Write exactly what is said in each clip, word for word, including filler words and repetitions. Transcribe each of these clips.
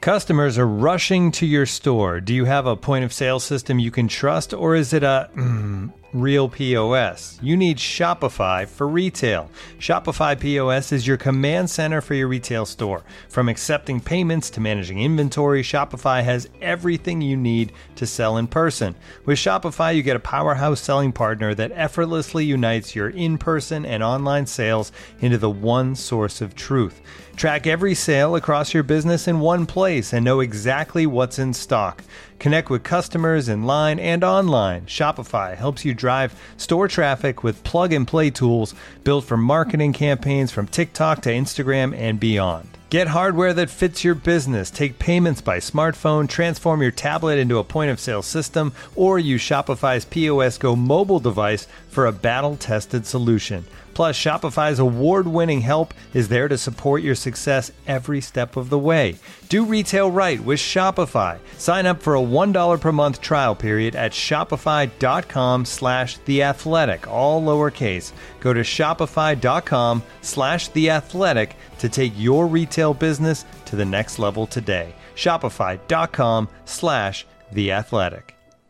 Customers are rushing to your store. Do you have a point of sale system you can trust, or is it a mm, real P O S? You need Shopify for retail. Shopify P O S is your command center for your retail store. From accepting payments to managing inventory, Shopify has everything you need to sell in person. With Shopify, you get a powerhouse selling partner that effortlessly unites your in-person and online sales into the one source of truth. Track every sale across your business in one place and know exactly what's in stock. Connect with customers in line and online. Shopify helps you drive store traffic with plug-and-play tools built for marketing campaigns from TikTok to Instagram and beyond. Get hardware that fits your business. Take payments by smartphone, transform your tablet into a point-of-sale system, or use Shopify's P O S Go mobile device for a battle-tested solution. Plus, Shopify's award-winning help is there to support your success every step of the way. Do retail right with Shopify. Sign up for a one dollar per month trial period at shopify.com slash theathletic, all lowercase. Go to shopify.com slash theathletic to take your retail business to the next level today. Shopify.com slash theathletic.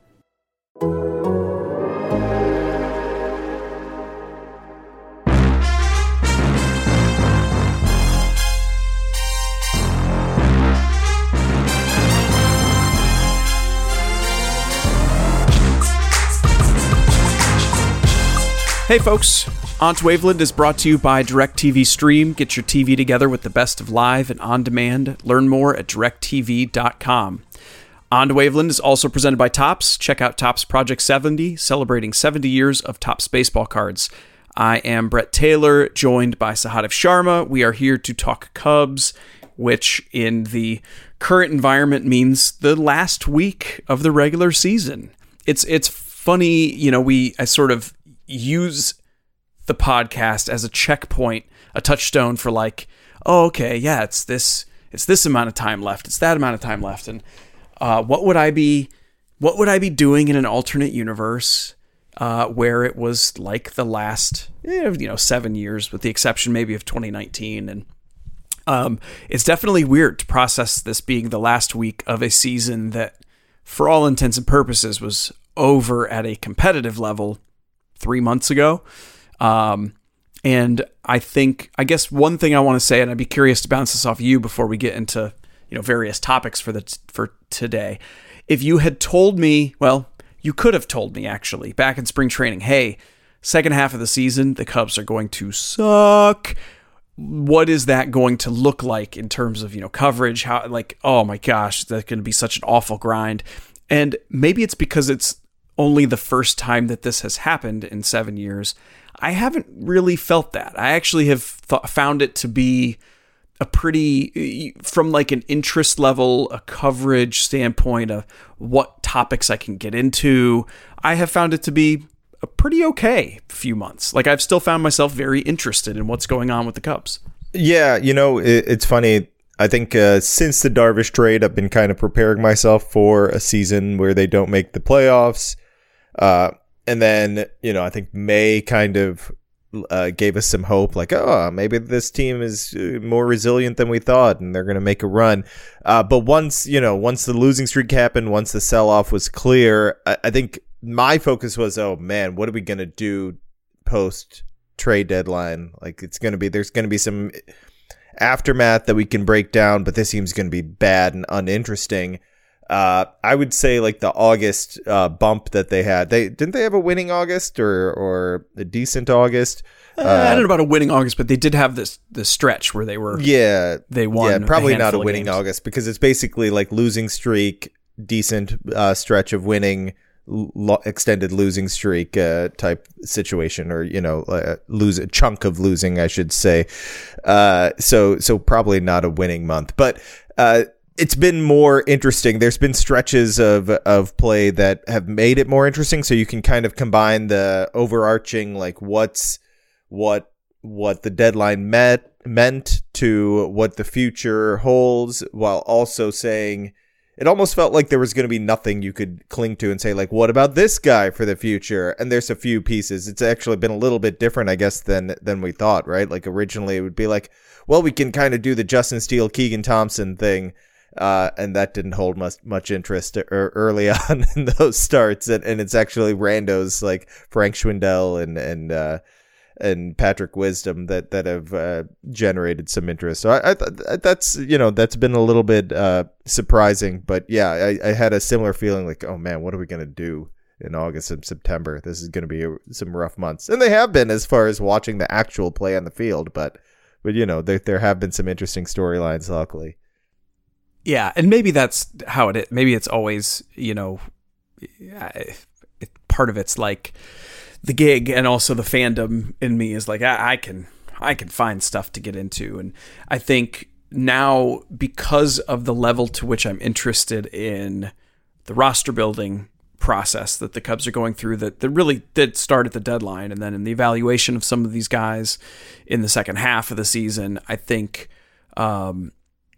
Hey folks, On to Waveland is brought to you by DirecTV Stream. Get your T V together with the best of live and on-demand. Learn more at direct t v dot com. On to Waveland is also presented by Topps. Check out Topps Project seventy, celebrating seventy years of Topps baseball cards. I am Brett Taylor, joined by Sahadev Sharma. We are here to talk Cubs, which in the current environment means the last week of the regular season. It's it's funny, you know, we I sort of use the podcast as a checkpoint, a touchstone for like, oh, okay, yeah, it's this, it's this amount of time left, it's that amount of time left, and uh, what would I be, what would I be doing in an alternate universe uh, where it was like the last, you know, seven years, with the exception maybe of twenty nineteen, and um, it's definitely weird to process this being the last week of a season that, for all intents and purposes, was over at a competitive level three months ago. Um, and I think, I guess one thing I want to say, and I'd be curious to bounce this off you before we get into, you know, various topics for the, for today. If you had told me, well, you could have told me actually back in spring training, hey, second half of the season, the Cubs are going to suck. What is that going to look like in terms of, you know, coverage? How, like, oh my gosh, that's going to be such an awful grind. And maybe it's because it's only the first time that this has happened in seven years. I haven't really felt that. I actually have th- found it to be a pretty, from like an interest level, a coverage standpoint of what topics I can get into, I have found it to be a pretty okay few months. Like, I've still found myself very interested in what's going on with the Cubs. Yeah, you know, it, it's funny. I think uh, since the Darvish trade, I've been kind of preparing myself for a season where they don't make the playoffs. Uh, and then, you know, I think May kind of uh, gave us some hope, like, oh, maybe this team is more resilient than we thought and they're going to make a run. Uh, but once, you know, once the losing streak happened, once the sell-off was clear, I, I think my focus was, oh, man, what are we going to do post trade deadline? Like, it's going to be, there's going to be some aftermath that we can break down, but this seems going to be bad and uninteresting. Uh, I would say like the August uh, bump that they had. They didn't they have a winning August or or a decent August? Uh, uh, I don't know about a winning August, but they did have this this stretch where they were yeah they won. Yeah, probably not a winning games. August, because it's basically like losing streak, decent uh, stretch of winning, lo- extended losing streak uh, type situation, or you know, uh, lose a chunk of losing, I should say. Uh, so so probably not a winning month, but. Uh, It's been more interesting. There's been stretches of of play that have made it more interesting. So you can kind of combine the overarching, like what's what what the deadline met meant to what the future holds, while also saying it almost felt like there was going to be nothing you could cling to and say, like, what about this guy for the future? And there's a few pieces. It's actually been a little bit different, I guess, than than we thought, right? Like originally it would be like, well, we can kind of do the Justin Steele, Keegan Thompson thing. Uh, and that didn't hold much much interest early on in those starts. And, and it's actually randos like Frank Schwindel and and uh, and Patrick Wisdom that that have uh, generated some interest. So I, I th- that's you know that's been a little bit uh, surprising. But yeah, I, I had a similar feeling like, oh man, what are we gonna do in August and September? This is gonna be a, some rough months, and they have been as far as watching the actual play on the field. But but you know there there have been some interesting storylines, luckily. Yeah, and maybe that's how it is. Maybe it's always, you know, part of it's like the gig, and also the fandom in me is like, I, I can I can find stuff to get into. And I think now, because of the level to which I'm interested in the roster building process that the Cubs are going through, that, that really did start at the deadline, and then in the evaluation of some of these guys in the second half of the season, I think... Um,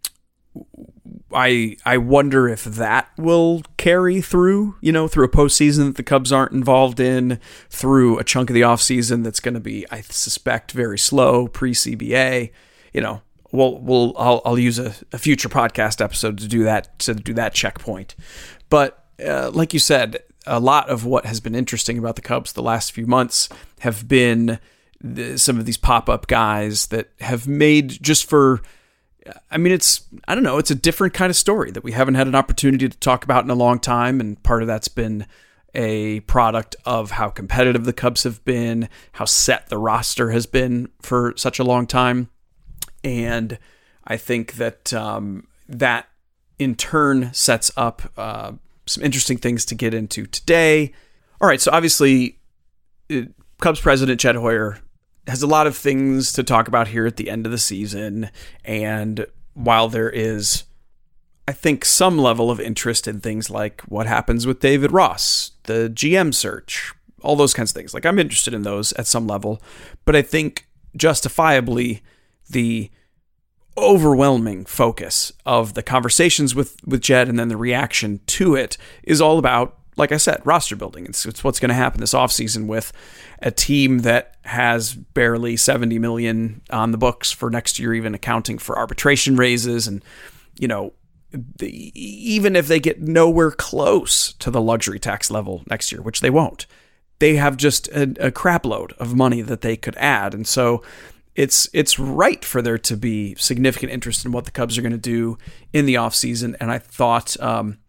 I I wonder if that will carry through, you know, through a postseason that the Cubs aren't involved in, through a chunk of the offseason that's going to be, I suspect, very slow pre-C B A. You know, we'll we'll I'll I'll use a, a future podcast episode to do that to do that checkpoint. But uh, like you said, a lot of what has been interesting about the Cubs the last few months have been the, some of these pop-up guys that have made just for. I mean, it's, I don't know, it's a different kind of story that we haven't had an opportunity to talk about in a long time. And part of that's been a product of how competitive the Cubs have been, how set the roster has been for such a long time. And I think that um, that in turn sets up uh, some interesting things to get into today. All right, so obviously, it, Cubs president Jed Hoyer has a lot of things to talk about here at the end of the season. And while there is, I think, some level of interest in things like what happens with David Ross, the G M search, all those kinds of things, like I'm interested in those at some level. But I think justifiably the overwhelming focus of the conversations with, with Jed and then the reaction to it is all about, like I said, roster building. It's, it's what's going to happen this offseason with a team that has barely seventy million dollars on the books for next year, even accounting for arbitration raises. And, you know, the, even if they get nowhere close to the luxury tax level next year, which they won't, they have just a, a crap load of money that they could add. And so it's it's right for there to be significant interest in what the Cubs are going to do in the offseason. And I thought... Um,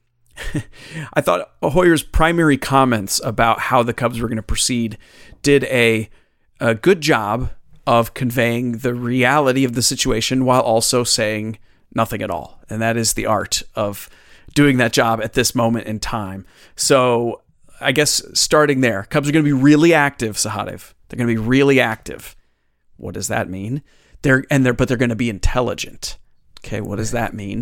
I thought Hoyer's primary comments about how the Cubs were going to proceed did a, a good job of conveying the reality of the situation while also saying nothing at all. And that is the art of doing that job at this moment in time. So I guess starting there, Cubs are going to be really active, Sahadev. They're going to be really active. What does that mean? They're and they're but they're going to be intelligent. Okay, what does that mean?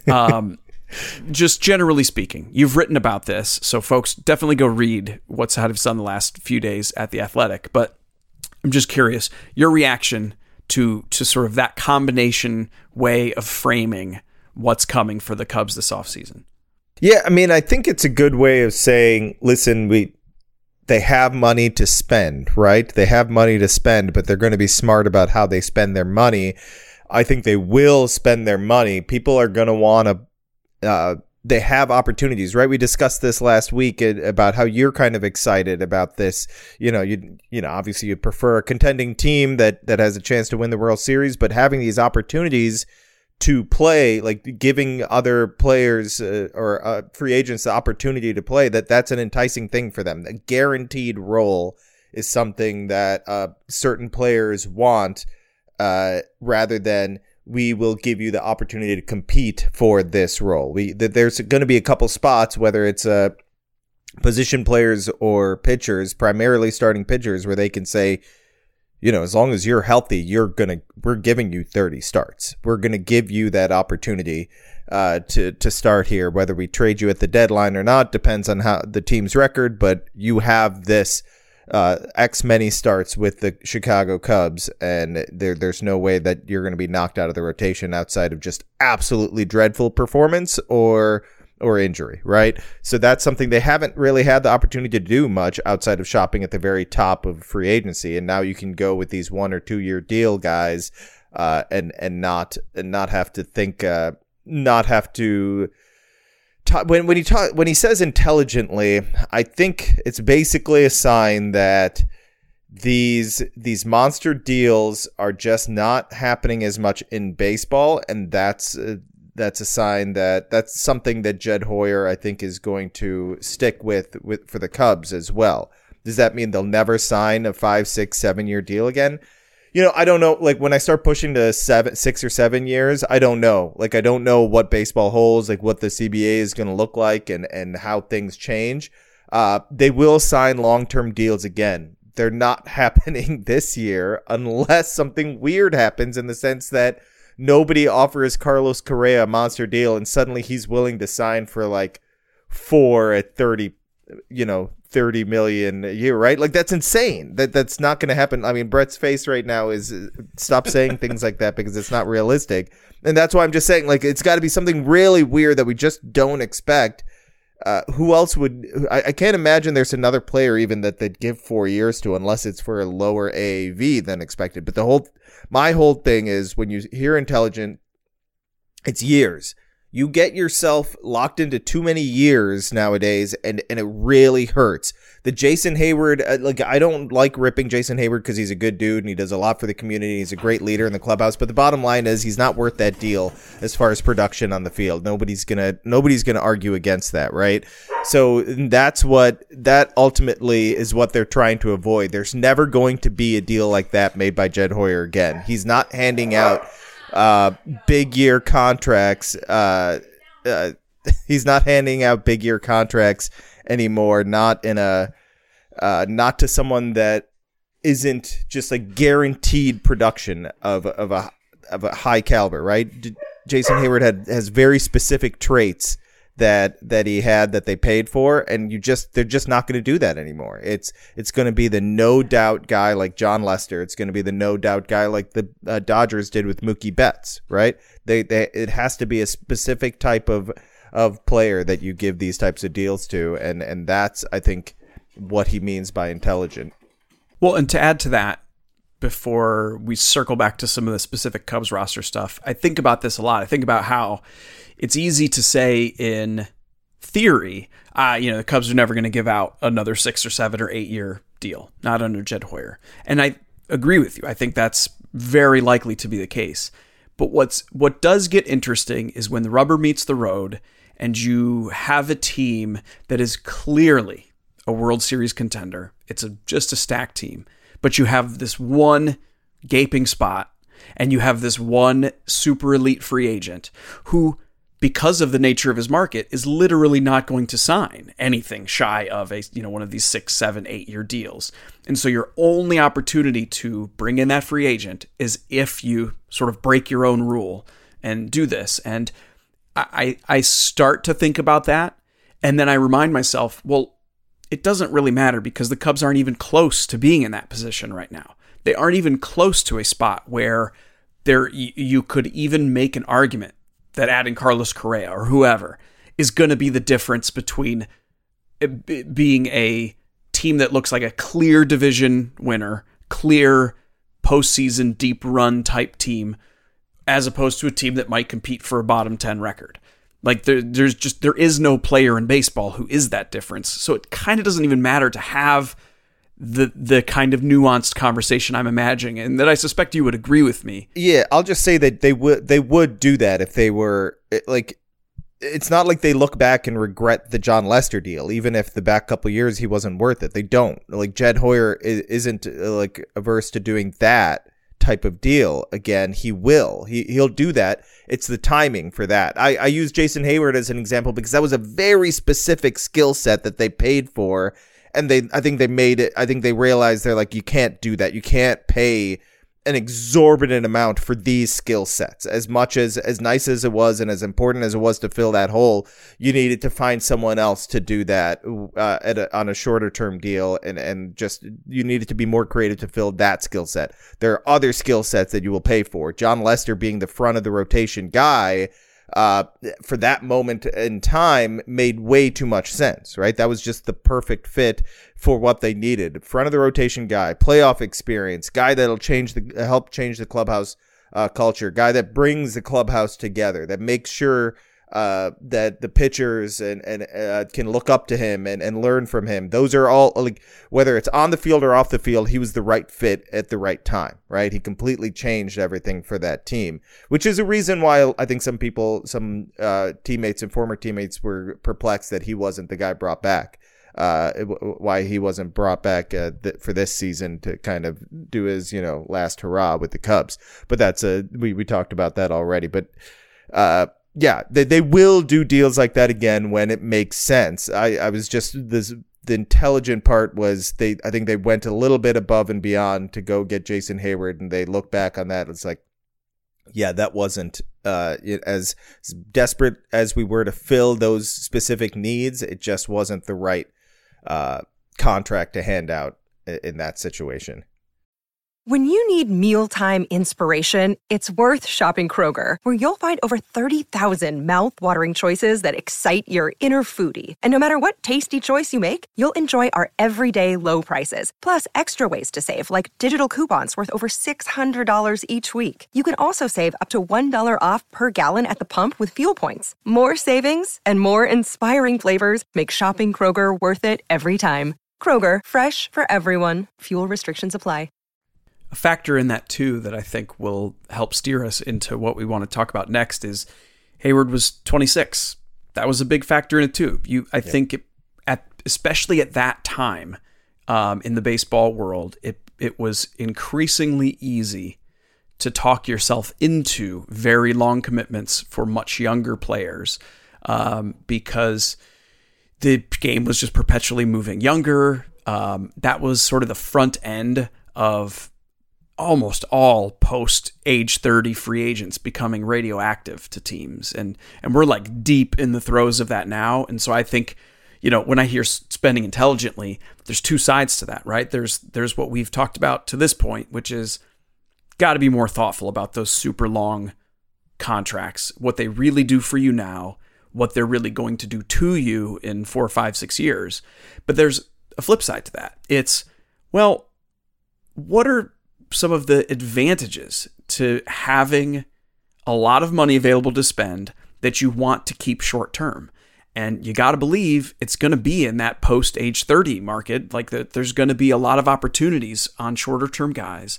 Um Just generally speaking, you've written about this, so folks, definitely go read what Sahadev's done the last few days at The Athletic. But I'm just curious, your reaction to to sort of that combination way of framing what's coming for the Cubs this offseason. Yeah, I mean, I think it's a good way of saying, listen, we they have money to spend, right? They have money to spend, but they're going to be smart about how they spend their money. I think they will spend their money. People are going to want to Uh, they have opportunities, right? We discussed this last week about how you're kind of excited about this. You know, you you know, obviously you'd prefer a contending team that that has a chance to win the World Series, but having these opportunities to play, like giving other players uh, or uh, free agents the opportunity to play, that that's an enticing thing for them. A guaranteed role is something that uh, certain players want, uh, rather than we will give you the opportunity to compete for this role. We th- there's going to be a couple spots, whether it's uh, position players or pitchers, primarily starting pitchers, where they can say, you know, as long as you're healthy, you're gonna we're giving you thirty starts. We're gonna give you that opportunity uh, to to start here. Whether we trade you at the deadline or not depends on how the team's record, but you have this. Uh, X many starts with the Chicago Cubs, and there there's no way that you're going to be knocked out of the rotation outside of just absolutely dreadful performance or or injury, right? So that's something they haven't really had the opportunity to do much outside of shopping at the very top of free agency, and now you can go with these one or two year deal guys, uh, and and not and not have to think uh, not have to. Talk, when when he talk, when he says intelligently, I think it's basically a sign that these these monster deals are just not happening as much in baseball, and that's uh, that's a sign that that's something that Jed Hoyer, I think, is going to stick with with for the Cubs as well. Does that mean they'll never sign a five, six, seven year deal again? You know, I don't know. Like when I start pushing to seven, six or seven years, I don't know. Like I don't know what baseball holds, like what the C B A is going to look like, and and how things change. Uh, they will sign long term deals again. They're not happening this year unless something weird happens, in the sense that nobody offers Carlos Correa a monster deal and suddenly he's willing to sign for like four at thirty, you know, thirty million a year, right? Like that's insane. That that's not going to happen. I mean, Brett's face right now is uh, stop saying things like that because it's not realistic. And that's why I'm just saying, like, it's got to be something really weird that we just don't expect. Uh, who else would, I, I can't imagine there's another player even that they'd give four years to, unless it's for a lower A A V than expected. But the whole, my whole thing is when you hear intelligent, it's years. You get yourself locked into too many years nowadays, and, and it really hurts. The Jason Hayward, uh, like I don't like ripping Jason Hayward because he's a good dude and he does a lot for the community. He's a great leader in the clubhouse, but the bottom line is he's not worth that deal as far as production on the field. Nobody's gonna nobody's gonna argue against that, right? So that's what that ultimately is what they're trying to avoid. There's never going to be a deal like that made by Jed Hoyer again. He's not handing out uh, big year contracts. Uh, uh, he's not handing out big year contracts anymore, not in a uh not to someone that isn't just like guaranteed production of of a of a high caliber, right? D- Jason Hayward had has very specific traits that that he had that they paid for, and you just they're just not going to do that anymore. It's it's going to be the no doubt guy like John Lester. It's going to be the no doubt guy like the uh, Dodgers did with Mookie Betts, right? They they it has to be a specific type of of player that you give these types of deals to, and and that's, I think, what he means by intelligent. Well, and to add to that, before we circle back to some of the specific Cubs roster stuff, I think about this a lot. I think about how it's easy to say in theory, uh, you know, the Cubs are never going to give out another six or seven or eight year deal, not under Jed Hoyer. And I agree with you. I think that's very likely to be the case. But what's what does get interesting is when the rubber meets the road and you have a team that is clearly a World Series contender. It's a, just a stacked team, but you have this one gaping spot and you have this one super elite free agent who, because of the nature of his market, is literally not going to sign anything shy of a, you know, one of these six, seven, eight year deals. And so your only opportunity to bring in that free agent is if you sort of break your own rule and do this. And I, I start to think about that. And then I remind myself, well, it doesn't really matter because the Cubs aren't even close to being in that position right now. They aren't even close to a spot where there you could even make an argument that adding Carlos Correa or whoever is going to be the difference between being a team that looks like a clear division winner, clear postseason deep run type team, as opposed to a team that might compete for a bottom ten record. Like there, there's just, there is no player in baseball who is that difference. So it kind of doesn't even matter to have the the kind of nuanced conversation I'm imagining, and that I suspect you would agree with me. Yeah, I'll just say that they would they would do that if they were like. It's not like they look back and regret the John Lester deal, even if the back couple years he wasn't worth it. They don't. Like Jed Hoyer isn't like averse to doing that type of deal again. He will. He he'll do that. It's the timing for that. I, I use Jason Hayward as an example because that was a very specific skill set that they paid for. And they, I think they made it, I think they realized they're like, you can't do that. You can't pay an exorbitant amount for these skill sets. As much as, as nice as it was and as important as it was to fill that hole, you needed to find someone else to do that uh, at a, on a shorter term deal. And, and just, you needed to be more creative to fill that skill set. There are other skill sets that you will pay for. John Lester being the front of the rotation guy, uh, for that moment in time made way too much sense, right? That was just the perfect fit for what they needed. Front of the rotation guy, playoff experience, guy that'll change the, help change the clubhouse uh, culture, guy that brings the clubhouse together, that makes sure uh, that the pitchers and, and uh, can look up to him and, and learn from him. Those are all, like, whether it's on the field or off the field, he was the right fit at the right time, right? He completely changed everything for that team, which is a reason why I think some people, some uh, teammates and former teammates were perplexed that he wasn't the guy brought back. Uh, why he wasn't brought back uh, th- for this season to kind of do his, you know, last hurrah with the Cubs. But that's a, we, we talked about that already, but, uh, yeah, they, they will do deals like that again when it makes sense. I, I was just this, the intelligent part was they, I think they went a little bit above and beyond to go get Jason Heyward, and they look back on that. It's like, yeah, that wasn't uh, it, as desperate as we were to fill those specific needs. It just wasn't the right uh, contract to hand out in that situation. When you need mealtime inspiration, it's worth shopping Kroger, where you'll find over thirty thousand mouth-watering choices that excite your inner foodie. And no matter what tasty choice you make, you'll enjoy our everyday low prices, plus extra ways to save, like digital coupons worth over six hundred dollars each week. You can also save up to one dollar off per gallon at the pump with fuel points. More savings and more inspiring flavors make shopping Kroger worth it every time. Kroger, fresh for everyone. Fuel restrictions apply. A factor in that, too, that I think will help steer us into what we want to talk about next is Heyward was twenty-six. That was a big factor in it, too. You, I yeah. think, it, at especially at that time um, in the baseball world, it it was increasingly easy to talk yourself into very long commitments for much younger players um, because the game was just perpetually moving younger. Um, that was sort of the front end of almost all post age thirty free agents becoming radioactive to teams. And, and we're like deep in the throes of that now. And so I think, you know, when I hear spending intelligently, there's two sides to that, right? There's, there's what we've talked about to this point, which is got to be more thoughtful about those super long contracts, what they really do for you now, what they're really going to do to you in four, five, six years. But there's a flip side to that. It's, well, what are some of the advantages to having a lot of money available to spend that you want to keep short term? And you got to believe it's going to be in that post age thirty market, like that there's going to be a lot of opportunities on shorter term guys.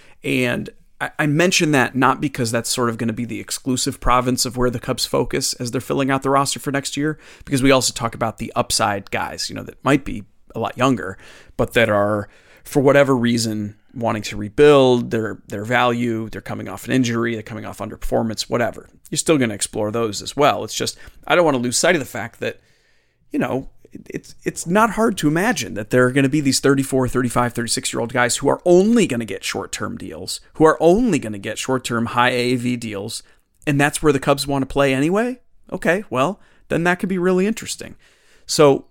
And I, I mention that not because that's sort of going to be the exclusive province of where the Cubs focus as they're filling out the roster for next year, because we also talk about the upside guys, you know, that might be a lot younger, but that are, for whatever reason, wanting to rebuild their their value. They're coming off an injury, they're coming off underperformance, whatever. You're still going to explore those as well. It's just, I don't want to lose sight of the fact that, you know, it's it's not hard to imagine that there are going to be these thirty-four, thirty-five, thirty-six-year-old guys who are only going to get short-term deals, who are only going to get short-term high A A V deals, and that's where the Cubs want to play anyway? Okay, well, then that could be really interesting. So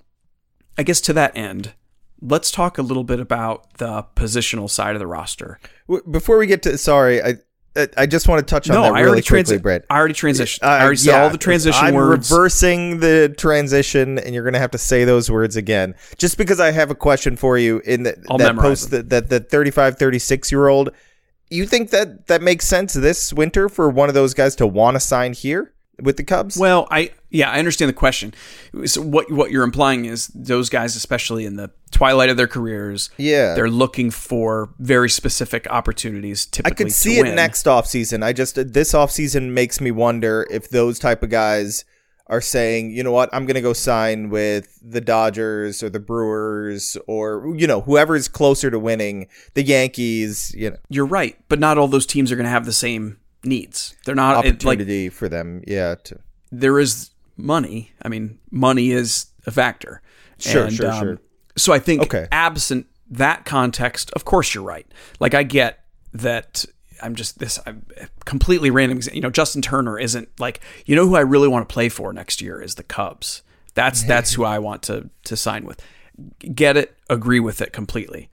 I guess to that end, let's talk a little bit about the positional side of the roster. Before we get to, sorry, I I just want to touch on no, that I really already quickly, transi- Brett. I already transitioned. Uh, I already yeah, said all the transition I'm words. I'm reversing the transition, and you're going to have to say those words again. Just because I have a question for you in the, that post, that, that that thirty-five, thirty-six-year-old, you think that that makes sense this winter for one of those guys to want to sign here with the Cubs? Well, I yeah, I understand the question. So what what you're implying is those guys, especially in the twilight of their careers, yeah, they're looking for very specific opportunities. Typically, I could see to it win. next offseason. I just this offseason makes me wonder if those type of guys are saying, you know what, I'm going to go sign with the Dodgers or the Brewers or, you know, whoever's closer to winning, the Yankees. You know, you're right, but not all those teams are going to have the same needs. They're not opportunity like, for them. Yeah, to, there is money. I mean, money is a factor. Sure, and, sure, um, sure. So I think okay. absent that context, of course you're right. Like I get that. I'm just this I'm completely random. You know, Justin Turner isn't like, you know who I really want to play for next year is the Cubs. That's that's who I want to to sign with. Get it? Agree with it completely.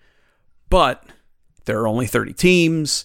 But there are only thirty teams.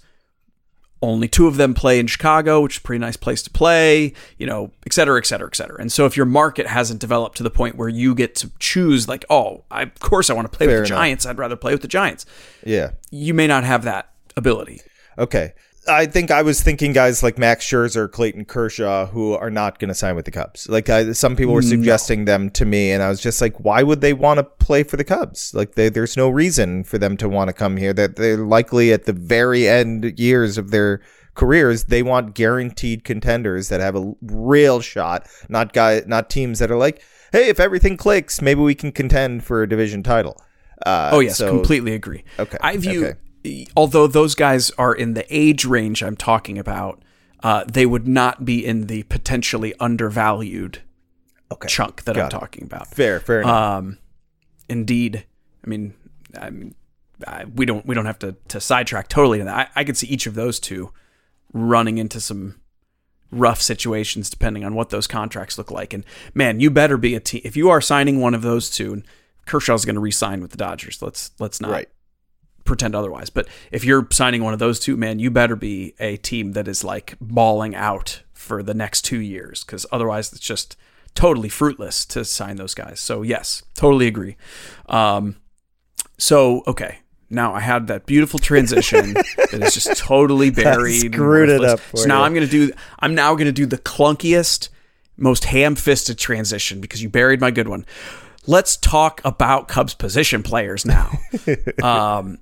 Only two of them play in Chicago, which is a pretty nice place to play, you know, et cetera, et cetera, et cetera. And so if your market hasn't developed to the point where you get to choose, like, oh, I, of course I want to play Fair with the enough. Giants. I'd rather play with the Giants. Yeah. You may not have that ability. Okay. I think I was thinking guys like Max Scherzer, Clayton Kershaw, who are not going to sign with the Cubs. Like I, some people were suggesting no. them to me, and I was just like, why would they want to play for the Cubs? Like they, there's no reason for them to want to come here. That they're likely at the very end years of their careers, they want guaranteed contenders that have a real shot, not guy, not teams that are like, hey, if everything clicks, maybe we can contend for a division title. Uh, oh yes, so, completely agree. Okay, I view. Okay. Although those guys are in the age range I'm talking about, uh, they would not be in the potentially undervalued okay. chunk that Got I'm it. talking about. Fair, fair enough. Um, indeed. I mean, I mean, I, we don't we don't have to, to sidetrack totally in that. I, I could see each of those two running into some rough situations depending on what those contracts look like. And man, you better be a team if you are signing one of those two. And Kershaw's going to re-sign with the Dodgers. Let's let's not. Right. pretend otherwise. But if you're signing one of those two, man, you better be a team that is like balling out for the next two years because otherwise it's just totally fruitless to sign those guys. So yes, totally agree. Um, so, okay. Now I had that beautiful transition that is just totally buried. Screwed it up. For so now you. I'm going to do, I'm now going to do the clunkiest, most ham-fisted transition because you buried my good one. Let's talk about Cubs position players now. um,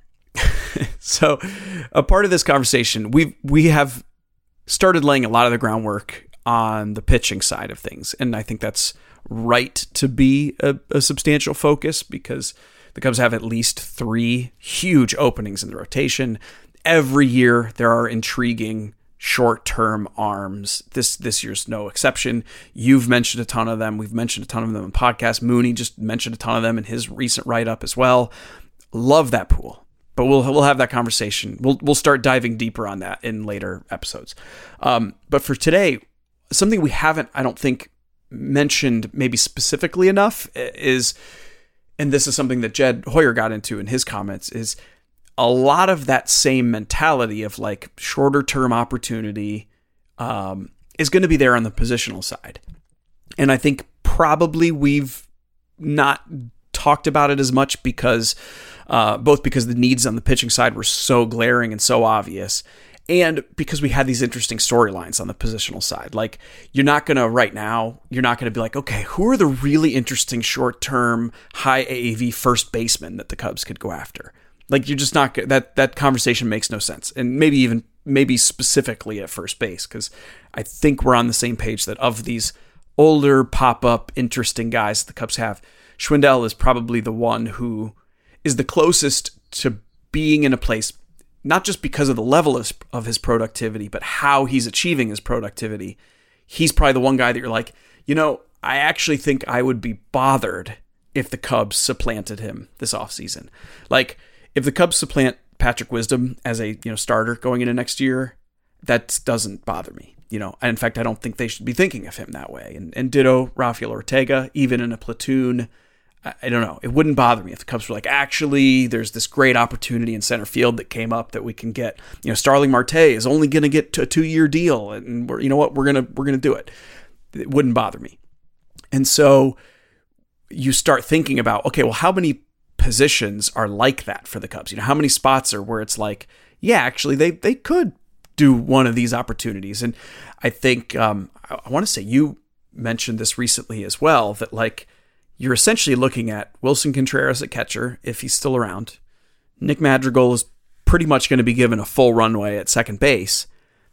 So a part of this conversation, we we have started laying a lot of the groundwork on the pitching side of things. And I think that's right to be a, a substantial focus because the Cubs have at least three huge openings in the rotation. Every year there are intriguing short-term arms. This this year's no exception. You've mentioned a ton of them. We've mentioned a ton of them in the podcast. Mooney just mentioned a ton of them in his recent write-up as well. Love that pool. But we'll we'll have that conversation. We'll we'll start diving deeper on that in later episodes. Um, but for today, something we haven't, I don't think, mentioned maybe specifically enough is, and this is something that Jed Hoyer got into in his comments, is a lot of that same mentality of like shorter term opportunity um, is going to be there on the positional side. And I think probably we've not talked about it as much because uh, both because the needs on the pitching side were so glaring and so obvious, and because we had these interesting storylines on the positional side. Like, you're not going to right now, you're not going to be like, okay, who are the really interesting short-term, high A A V first basemen that the Cubs could go after? Like, you're just not, that that conversation makes no sense. And maybe even, maybe specifically at first base, because I think we're on the same page that of these older, pop-up, interesting guys the Cubs have, Schwindel is probably the one who is the closest to being in a place, not just because of the level of, of his productivity, but how he's achieving his productivity. He's probably the one guy that you're like, you know, I actually think I would be bothered if the Cubs supplanted him this offseason. Like, if the Cubs supplant Patrick Wisdom as a, you know, starter going into next year, that doesn't bother me. You know, in fact, I don't think they should be thinking of him that way. And, and ditto Rafael Ortega, even in a platoon. I don't know. It wouldn't bother me if the Cubs were like, actually, there's this great opportunity in center field that came up that we can get. You know, Starling Marte is only going to get a two-year deal, and we're, you know what, we're gonna we're gonna do it. It wouldn't bother me. And so you start thinking about, okay, well, how many positions are like that for the Cubs? You know, how many spots are where it's like, yeah, actually, they they could do one of these opportunities. And I think um, I, I want to say you mentioned this recently as well, that like, you're essentially looking at Wilson Contreras at catcher, if he's still around. Nick Madrigal is pretty much going to be given a full runway at second base.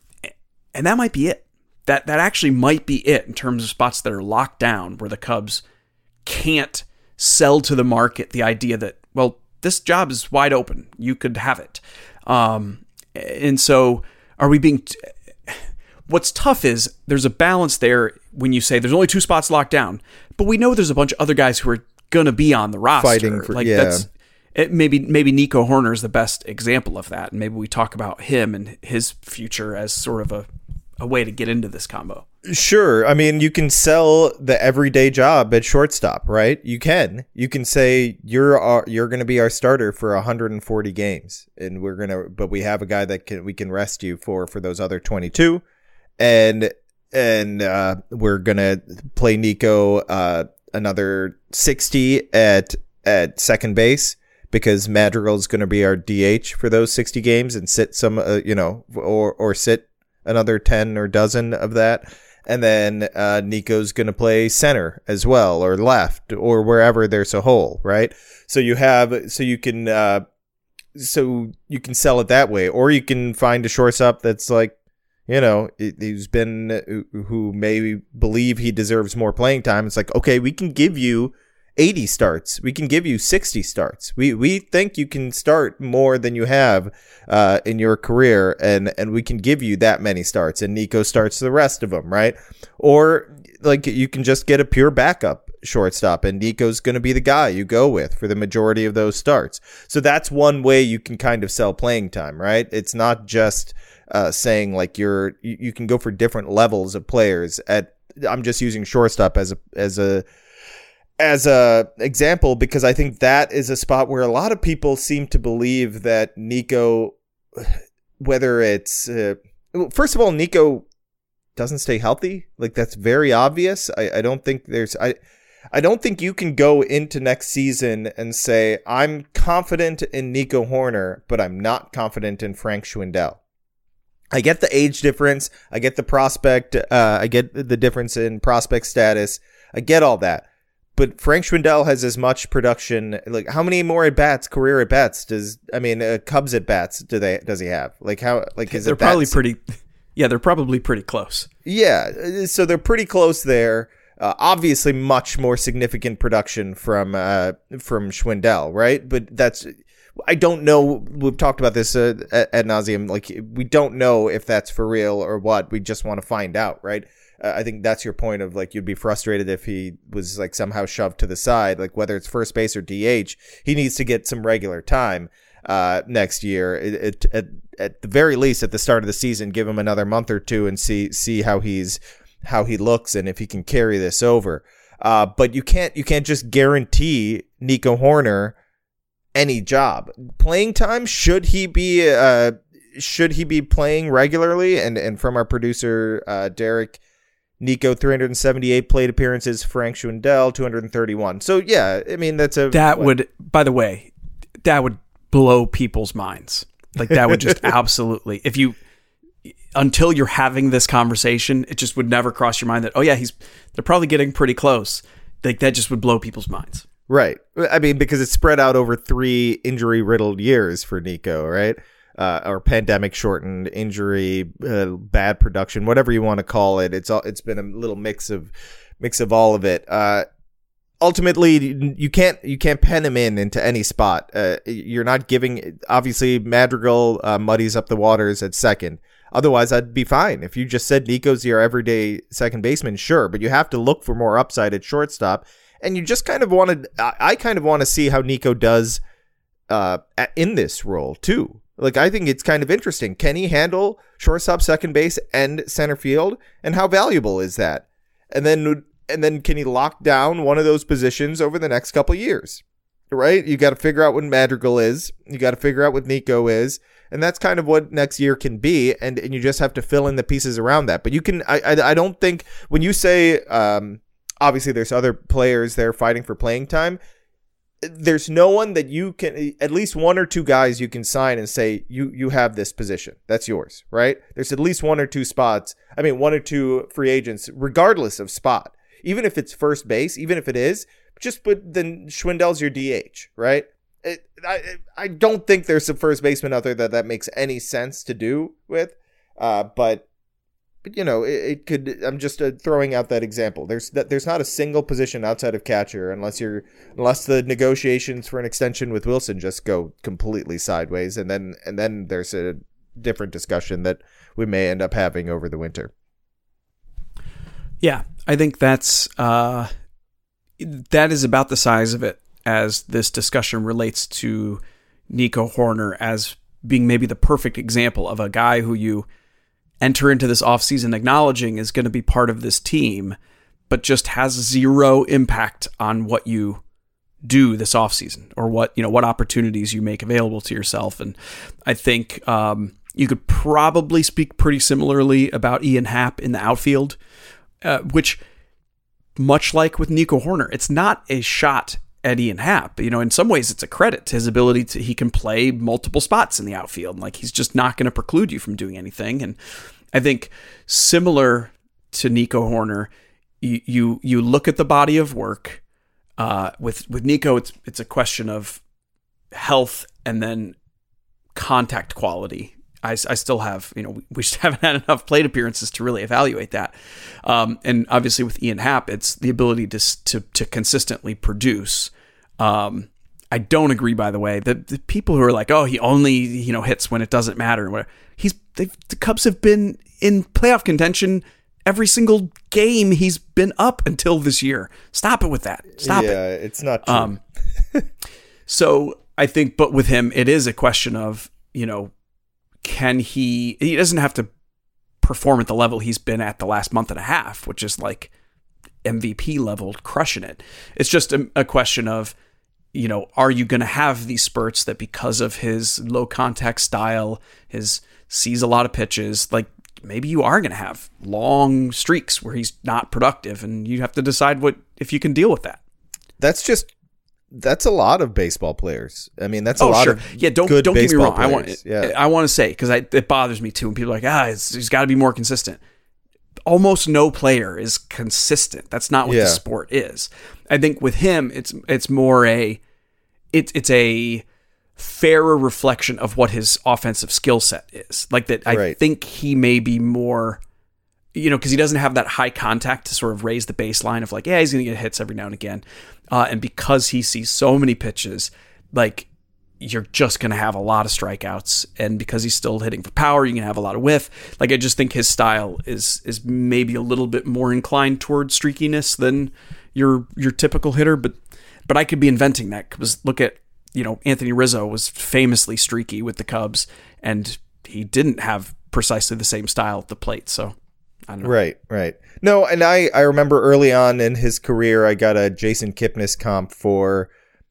And that might be it. That that actually might be it in terms of spots that are locked down where the Cubs can't sell to the market the idea that, well, this job is wide open. You could have it. Um, and so are we being... T- What's tough is there's a balance there when you say there's only two spots locked down, but we know there's a bunch of other guys who are going to be on the roster. Fighting for, like yeah. that's it, maybe maybe Nico Horner is the best example of that, and maybe we talk about him and his future as sort of a, a way to get into this combo. Sure. I mean, you can sell the everyday job at shortstop, right? You can. You can say you're our, you're going to be our starter for one hundred forty games, and we're gonna, but we have a guy that can we can rest you for for those other twenty-two. And and uh, we're gonna play Nico uh, another sixty at at second base because Madrigal is going to be our D H for those sixty games and sit some, uh, you know, or or sit another ten or dozen of that. And then uh, Nico's going to play center as well, or left, or wherever there's a hole, right? So you have, so you can, uh, so you can sell it that way, or you can find a shortstop that's like, you know, who's been, who may believe he deserves more playing time. It's like, okay, we can give you eighty starts. We can give you sixty starts. We we think you can start more than you have uh, in your career, and, and we can give you that many starts, and Nico starts the rest of them, right? Or like you can just get a pure backup shortstop, and Nico's going to be the guy you go with for the majority of those starts. So that's one way you can kind of sell playing time, right? It's not just uh, saying like you're you, you can go for different levels of players. At I'm just using shortstop as a as a as a example, because I think that is a spot where a lot of people seem to believe that Nico, whether it's uh, first of all, Nico doesn't stay healthy. Like, that's very obvious. I, I don't think there's I I don't think you can go into next season and say, I'm confident in Nico Hoerner, but I'm not confident in Frank Schwindel. I get the age difference. I get the prospect. Uh, I get the difference in prospect status. I get all that. But Frank Schwindel has as much production. Like, how many more at bats, career at bats does I mean uh, Cubs at bats do they does he have? Like how like is they're it probably that, pretty. Yeah, they're probably pretty close. Yeah, so they're pretty close there. Uh, obviously, much more significant production from uh, from Schwindel, right? But that's I don't know. We've talked about this uh, ad nauseum. Like, we don't know if that's for real or what. We just want to find out, right? Uh, I think that's your point of, like, you'd be frustrated if he was, like, somehow shoved to the side. Like, whether it's first base or D H, he needs to get some regular time uh, next year. It, it, at, at the very least, at the start of the season, give him another month or two and see see how he's how he looks and if he can carry this over. Uh, but you can't you can't just guarantee Nico Hoerner any job. Playing time, should he be uh, should he be playing regularly? And and from our producer uh, Derek, Nico three hundred seventy-eight plate appearances, Frank Schwindel two hundred thirty-one. So yeah, I mean that's a that what? would by the way, that would blow people's minds. Like, that would just absolutely, if you until you're having this conversation, it just would never cross your mind that, oh yeah, he's they're probably getting pretty close. Like, that just would blow people's minds. Right. I mean, because it's spread out over three injury-riddled years for Nico, right? Uh, or pandemic-shortened injury, uh, bad production, whatever you want to call it. It's all. It's been a little mix of mix of all of it. Uh, ultimately, you can't you can't pen him in into any spot. Uh, you're not giving. Obviously, Madrigal uh, muddies up the waters at second. Otherwise, I'd be fine. If you just said Nico's your everyday second baseman, sure, but you have to look for more upside at shortstop. And you just kind of want to, I kind of want to see how Nico does uh, in this role too. Like, I think it's kind of interesting. Can he handle shortstop, second base, and center field? And how valuable is that? And then, and then can he lock down one of those positions over the next couple of years? Right? You got to figure out what Madrigal is. You got to figure out what Nico is. And that's kind of what next year can be. And, and you just have to fill in the pieces around that. But you can, I, I, I don't think when you say, um, obviously, there's other players there fighting for playing time. There's no one that you can, at least one or two guys you can sign and say, you you have this position. That's yours, right? There's at least one or two spots. I mean, one or two free agents, regardless of spot. Even if it's first base, even if it is, just put, then Schwindel's your D H, right? It, I I don't think there's a first baseman out there that that makes any sense to do with, uh, but. But, you know, it, it could, I'm just uh, throwing out that example. There's that there's not a single position outside of catcher unless you're, unless the negotiations for an extension with Wilson just go completely sideways. And then, and then there's a different discussion that we may end up having over the winter. Yeah, I think that's, uh, that is about the size of it as this discussion relates to Nico Hoerner as being maybe the perfect example of a guy who you enter into this offseason acknowledging is going to be part of this team, but just has zero impact on what you do this offseason or what, you know, what opportunities you make available to yourself. And I think um, you could probably speak pretty similarly about Ian Happ in the outfield, uh, which, much like with Nico Hoerner, it's not a shot at Ian Happ. You know, in some ways it's a credit to his ability to, he can play multiple spots in the outfield. Like, he's just not going to preclude you from doing anything. And I think similar to Nico Hoerner, you, you, you look at the body of work, uh, with, with Nico, it's, it's a question of health and then contact quality. I, I still have, you know, we just haven't had enough plate appearances to really evaluate that. Um, and obviously with Ian Happ, it's the ability to to, to consistently produce. Um, I don't agree, by the way, that the people who are like, oh, he only, you know, hits when it doesn't matter. And whatever. He's the Cubs have been in playoff contention every single game he's been up until this year. Stop it with that. Stop yeah, it. Yeah, it's not true. Um, so I think, but with him, it is a question of, you know, can he, he doesn't have to perform at the level he's been at the last month and a half, which is like M V P level, crushing it. It's just a, a question of, you know, are you going to have these spurts that because of his low contact style, his sees a lot of pitches, like maybe you are going to have long streaks where he's not productive, and you have to decide what, if you can deal with that. That's just, that's a lot of baseball players. I mean, that's a oh, lot sure. of yeah. Don't good don't get me wrong. players. I want yeah. I want to say, because it bothers me too when people are like, ah, it's, he's got to be more consistent. Almost no player is consistent. That's not what yeah. the sport is. I think with him, it's it's more a it's it's a fairer reflection of what his offensive skill set is. Like that, I right. think he may be more, you know, because he doesn't have that high contact to sort of raise the baseline of like, yeah, he's going to get hits every now and again. Uh, and because he sees so many pitches, like you're just going to have a lot of strikeouts. And because he's still hitting for power, you're going to have a lot of whiff. Like, I just think his style is is maybe a little bit more inclined toward streakiness than your your typical hitter. But but I could be inventing that, because look at, you know, Anthony Rizzo was famously streaky with the Cubs, and he didn't have precisely the same style at the plate. So I don't know. Right, right. No, and I, I remember early on in his career, I got a Jason Kipnis comp for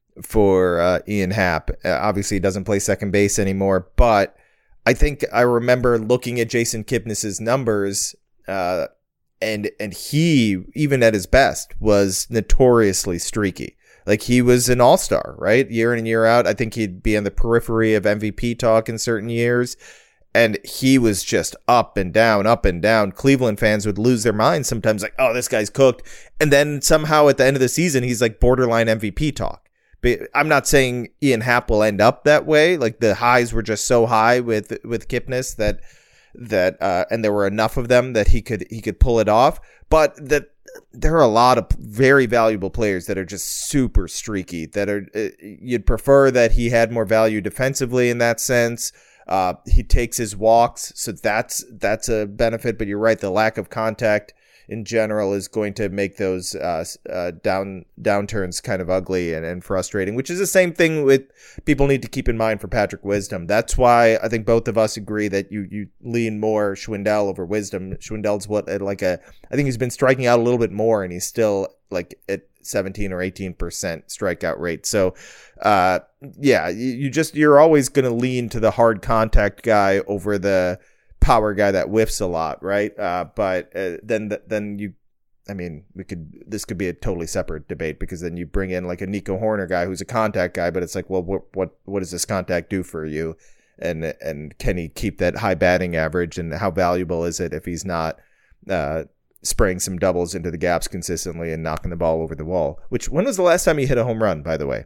for uh, Ian Happ. Uh, obviously, he doesn't play second base anymore, but I think I remember looking at Jason Kipnis's numbers, uh, and and he, even at his best, was notoriously streaky. Like, he was an all-star, right? Year in and year out. I think he'd be on the periphery of M V P talk in certain years. And he was just up and down, up and down. Cleveland fans would lose their minds sometimes, like, oh, this guy's cooked. And then somehow at the end of the season, he's like borderline M V P talk. But I'm not saying Ian Happ will end up that way. Like, the highs were just so high with with Kipnis that that uh, and there were enough of them that he could he could pull it off. But that there are a lot of very valuable players that are just super streaky. That are uh, you'd prefer that he had more value defensively in that sense. Uh, he takes his walks, so that's that's a benefit. But you're right, the lack of contact in general is going to make those uh, uh, down downturns kind of ugly and, and frustrating, which is the same thing with people need to keep in mind for Patrick Wisdom. That's why I think both of us agree that you you lean more Schwindel over Wisdom. Schwindel's what like a I think he's been striking out a little bit more, and he's still like at seventeen or eighteen percent strikeout rate. So, uh, yeah, you, you just, you're always going to lean to the hard contact guy over the power guy that whiffs a lot. Right. Uh, but, uh, then, then you, I mean, we could, this could be a totally separate debate, because then you bring in like a Nico Hoerner guy who's a contact guy, but it's like, well, what, what, what does this contact do for you? And, and can he keep that high batting average, and how valuable is it if he's not, uh, spraying some doubles into the gaps consistently and knocking the ball over the wall? Which, when was the last time he hit a home run, by the way?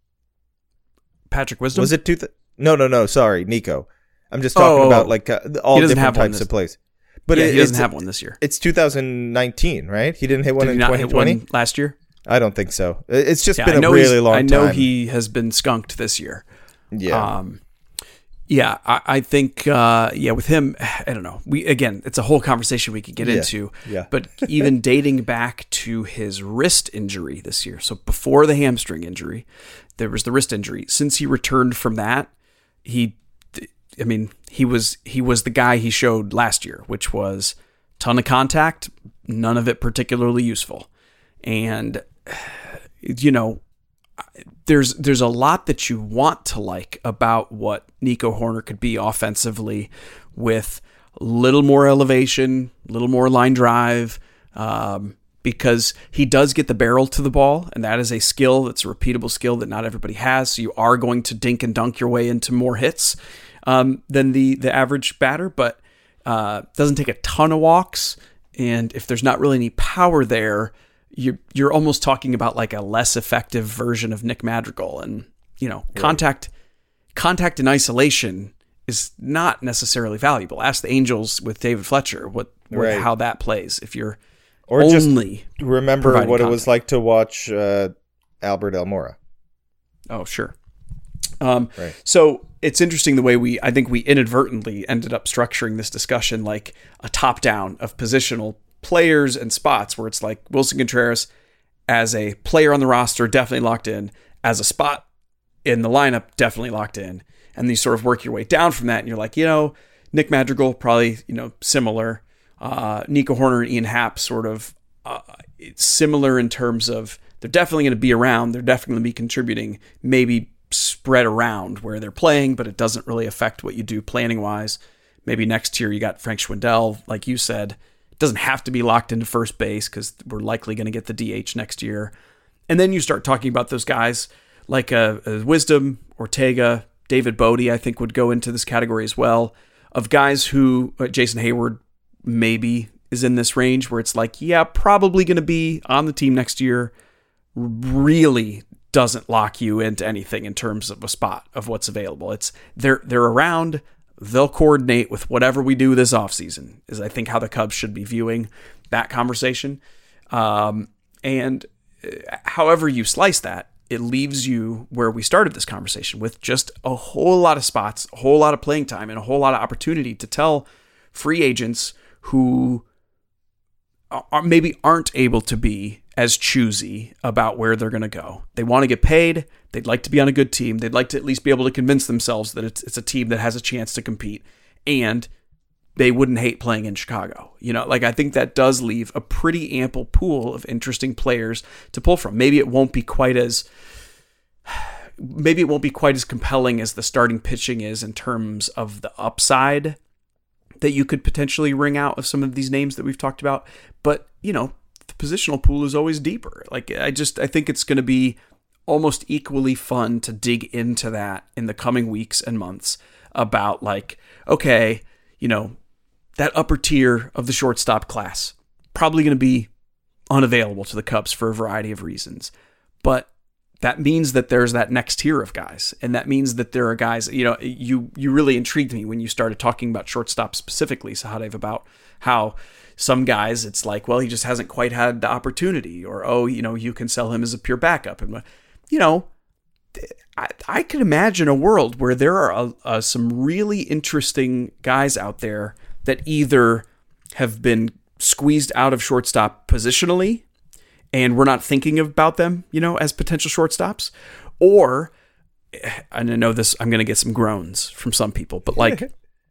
Patrick Wisdom? Was it two? Th- no, no, no. Sorry, Nico. I'm just talking oh, about like uh, all different types this, of plays. But yeah, it, he doesn't it's, have one this year. It's two thousand nineteen, right? He didn't hit one Did in he not twenty twenty hit one last year? I don't think so. It's just yeah, been a really long time. I know time. He has been skunked this year. Yeah. Um, Yeah, I, I think, uh, yeah, with him, I don't know. We again, it's a whole conversation we could get yeah, into. Yeah. But even dating back to his wrist injury this year, so before the hamstring injury, there was the wrist injury. Since he returned from that, he, I mean, he was he was the guy he showed last year, which was ton of contact, none of it particularly useful, and you know. There's there's a lot that you want to like about what Nico Hoerner could be offensively, with a little more elevation, a little more line drive, um, because he does get the barrel to the ball, and that is a skill that's a repeatable skill that not everybody has. So you are going to dink and dunk your way into more hits um, than the the average batter, but uh, doesn't take a ton of walks. And if there's not really any power there, you're you're almost talking about like a less effective version of Nick Madrigal. And you know, right. contact contact in isolation is not necessarily valuable. Ask the Angels with David Fletcher what, what right. how that plays. If you're or only just remember what contact. It was like to watch uh, Albert Almora. Oh, sure. Um, right. So it's interesting the way we, I think we inadvertently ended up structuring this discussion like a top down of positional players and spots, where it's like Wilson Contreras as a player on the roster, definitely locked in, as a spot in the lineup, definitely locked in. And you sort of work your way down from that, and you're like, you know, Nick Madrigal, probably, you know, similar. Uh, Nico Horner and Ian Happ, sort of uh, similar in terms of they're definitely going to be around. They're definitely going to be contributing, maybe spread around where they're playing, but it doesn't really affect what you do planning wise. Maybe next year you got Frank Schwindel, like you said. It doesn't have to be locked into first base because we're likely going to get the D H next year. And then you start talking about those guys like uh, uh, Wisdom, Ortega, David Bodie, I think would go into this category as well, of guys who, uh, Jason Hayward maybe is in this range where it's like, yeah, probably going to be on the team next year, really doesn't lock you into anything in terms of a spot of what's available. It's they're they're around, they'll coordinate with whatever we do this offseason, is I think how the Cubs should be viewing that conversation. Um, and however you slice that, it leaves you where we started this conversation, with just a whole lot of spots, a whole lot of playing time, and a whole lot of opportunity to tell free agents who are, maybe aren't able to be as choosy about where they're going to go. They want to get paid. They'd like to be on a good team. They'd like to at least be able to convince themselves that it's, it's a team that has a chance to compete, and they wouldn't hate playing in Chicago. You know, like I think that does leave a pretty ample pool of interesting players to pull from. Maybe it won't be quite as maybe it won't be quite as compelling as the starting pitching is in terms of the upside that you could potentially wring out of some of these names that we've talked about. But, you know, the positional pool is always deeper. Like I just I think it's going to be almost equally fun to dig into that in the coming weeks and months about like, okay, you know, that upper tier of the shortstop class, probably going to be unavailable to the Cubs for a variety of reasons. But that means that there's that next tier of guys. And that means that there are guys, you know, you you really intrigued me when you started talking about shortstop specifically, Sahadev, about how some guys, it's like, well, he just hasn't quite had the opportunity, or, oh, you know, you can sell him as a pure backup. And, you know, I, I can imagine a world where there are a, a, some really interesting guys out there that either have been squeezed out of shortstop positionally and we're not thinking about them, you know, as potential shortstops, or, and I know this, I'm going to get some groans from some people, but like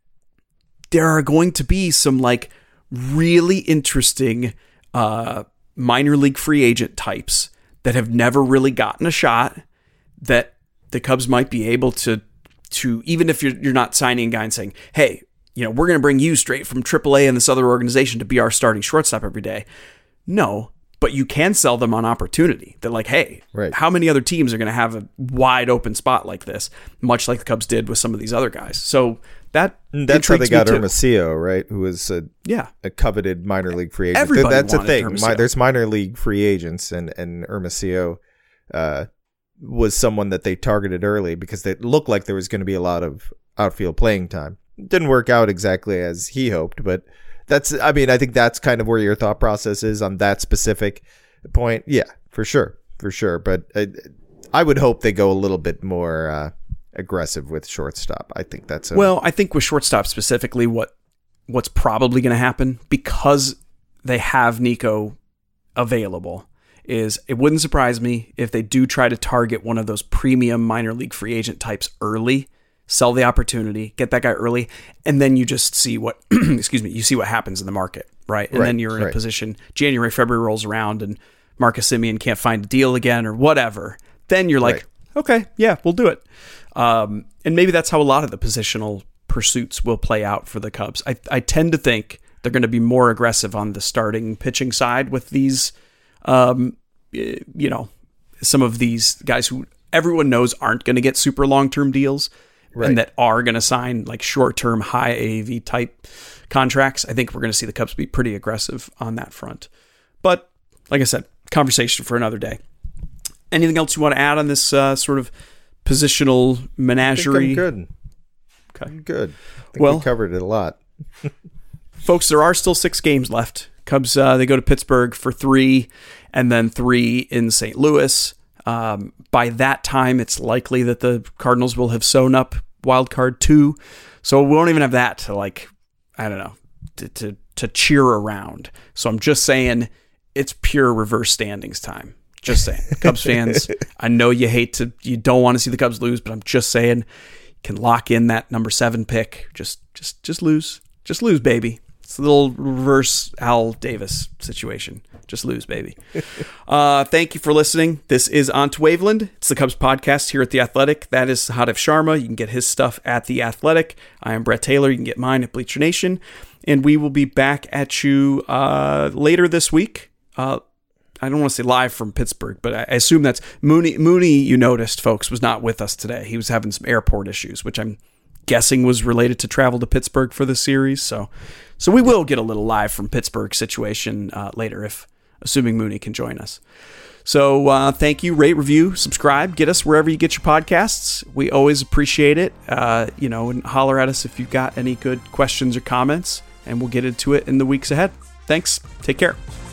there are going to be some like really interesting uh, minor league free agent types that have never really gotten a shot, that the Cubs might be able to, to even if you're, you're not signing a guy and saying, hey, you know, we're going to bring you straight from triple A and this other organization to be our starting shortstop every day. No, but you can sell them on opportunity. That like, hey, right. How many other teams are going to have a wide open spot like this, much like the Cubs did with some of these other guys? So that that's how they got Hermosillo, right? Who was a yeah a coveted minor league free agent. Everybody that's a thing. Hermosillo. There's minor league free agents, and and Hermosillo uh, was someone that they targeted early because it looked like there was going to be a lot of outfield playing time. Didn't work out exactly as he hoped, but that's, I mean, I think that's kind of where your thought process is on that specific point. Yeah, for sure. For sure. But I, I would hope they go a little bit more uh, aggressive with shortstop. I think that's a, well, I think with shortstop specifically, what what's probably going to happen, because they have Nico available, is it wouldn't surprise me if they do try to target one of those premium minor league free agent types early. Sell the opportunity, get that guy early, and then you just see what, excuse me, you see what happens in the market, right? And right, then you're in right. a position, January, February rolls around and Marcus Semien can't find a deal again or whatever. Then you're like, right. okay, yeah, we'll do it. Um, and maybe that's how a lot of the positional pursuits will play out for the Cubs. I, I tend to think they're going to be more aggressive on the starting pitching side with these um, you know, some of these guys who everyone knows aren't going to get super long-term deals right. and that are going to sign like short-term high A A V type contracts. I think we're going to see the Cubs be pretty aggressive on that front. But like I said, conversation for another day. Anything else you want to add on this uh, sort of positional menagerie? I think I'm good. Okay. I'm good. I think well, we covered it a lot. Folks, there are still six games left. Cubs, uh, they go to Pittsburgh for three and then three in Saint Louis. Um, by that time, it's likely that the Cardinals will have sewn up wild card two. So we won't even have that to like, I don't know, to, to, to cheer around. So I'm just saying it's pure reverse standings time. Just saying. Cubs fans, I know you hate to, you don't want to see the Cubs lose, but I'm just saying you can lock in that number seven pick. Just, just, just lose. Just lose, baby. It's a little reverse Al Davis situation. Just lose, baby. Uh, thank you for listening. This is On to Waveland. It's the Cubs podcast here at The Athletic. That is Sahadev Sharma. You can get his stuff at The Athletic. I am Brett Taylor. You can get mine at Bleacher Nation. And we will be back at you uh, later this week. Uh, I don't want to say live from Pittsburgh, but I assume that's Mooney. Mooney, you noticed, folks, was not with us today. He was having some airport issues, which I'm guessing was related to travel to Pittsburgh for the series. So so we will get a little live from Pittsburgh situation uh, later, if assuming Mooney can join us. So uh, thank you. Rate, review, subscribe. Get us wherever you get your podcasts. We always appreciate it. Uh, you know, and holler at us if you've got any good questions or comments, and we'll get into it in the weeks ahead. Thanks. Take care.